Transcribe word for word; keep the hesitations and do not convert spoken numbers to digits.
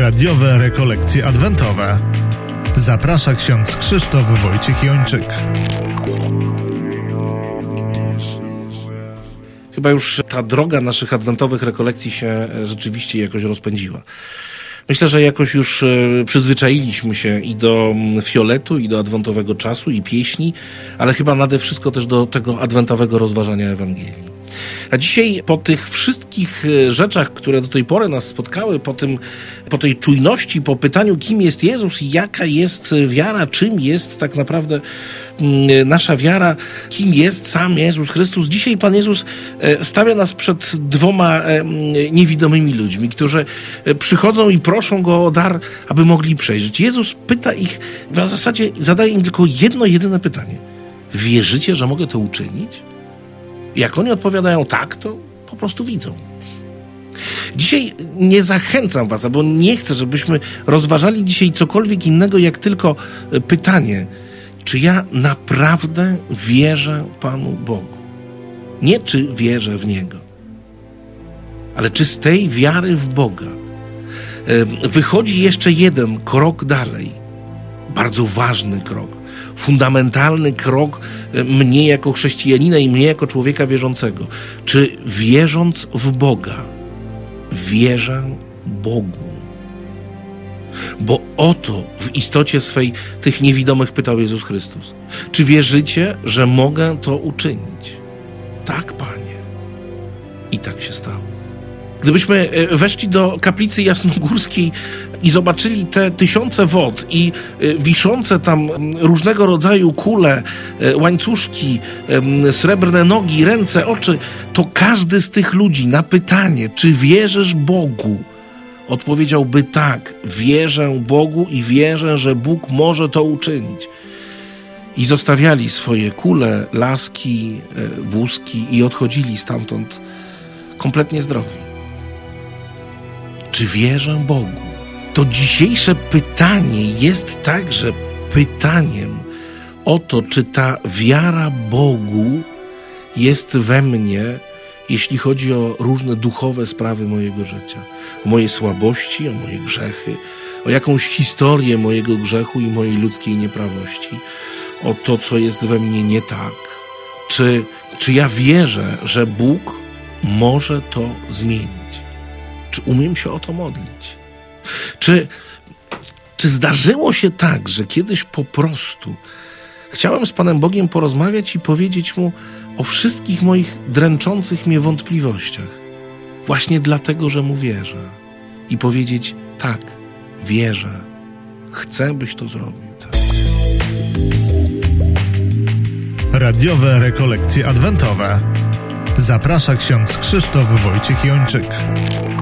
Radiowe rekolekcje adwentowe. Zaprasza ksiądz Krzysztof Wojciech Jończyk. Chyba już ta droga naszych adwentowych rekolekcji się rzeczywiście jakoś rozpędziła. Myślę, że jakoś już przyzwyczailiśmy się i do fioletu, i do adwentowego czasu, i pieśni, ale chyba nade wszystko też do tego adwentowego rozważania Ewangelii. A dzisiaj po tych wszystkich rzeczach, które do tej pory nas spotkały, po tym, po tej czujności, po pytaniu, kim jest Jezus i jaka jest wiara, czym jest tak naprawdę nasza wiara, kim jest sam Jezus Chrystus. Dzisiaj Pan Jezus stawia nas przed dwoma niewidomymi ludźmi, którzy przychodzą i proszą Go o dar, aby mogli przejrzeć. Jezus pyta ich, w zasadzie zadaje im tylko jedno, jedyne pytanie. Wierzycie, że mogę to uczynić? Jak oni odpowiadają tak, to po prostu widzą. Dzisiaj nie zachęcam was, albo nie chcę, żebyśmy rozważali dzisiaj cokolwiek innego, jak tylko pytanie, czy ja naprawdę wierzę Panu Bogu? Nie czy wierzę w Niego, ale czy z tej wiary w Boga wychodzi jeszcze jeden krok dalej, bardzo ważny krok, fundamentalny krok mnie jako chrześcijanina i mnie jako człowieka wierzącego. Czy wierząc w Boga, wierzę Bogu? Bo o to w istocie swej tych niewidomych pytał Jezus Chrystus. Czy wierzycie, że mogę to uczynić? Tak, Panie. I tak się stało. Gdybyśmy weszli do kaplicy jasnogórskiej i zobaczyli te tysiące wod i wiszące tam różnego rodzaju kule, łańcuszki, srebrne nogi, ręce, oczy, to każdy z tych ludzi na pytanie, czy wierzysz Bogu, odpowiedziałby tak, wierzę Bogu i wierzę, że Bóg może to uczynić. I zostawiali swoje kule, laski, wózki i odchodzili stamtąd kompletnie zdrowi. Czy wierzę Bogu? To dzisiejsze pytanie jest także pytaniem o to, czy ta wiara Bogu jest we mnie, jeśli chodzi o różne duchowe sprawy mojego życia, o moje słabości, o moje grzechy, o jakąś historię mojego grzechu i mojej ludzkiej nieprawości, o to, co jest we mnie nie tak. Czy, czy ja wierzę, że Bóg może to zmienić? Czy umiem się o to modlić? Czy, czy zdarzyło się tak, że kiedyś po prostu chciałem z Panem Bogiem porozmawiać i powiedzieć Mu o wszystkich moich dręczących mnie wątpliwościach, właśnie dlatego, że Mu wierzę, i powiedzieć tak, wierzę, chcę, byś to zrobił. Radiowe rekolekcje adwentowe. Zaprasza ksiądz Krzysztof Wojciech Jończyk.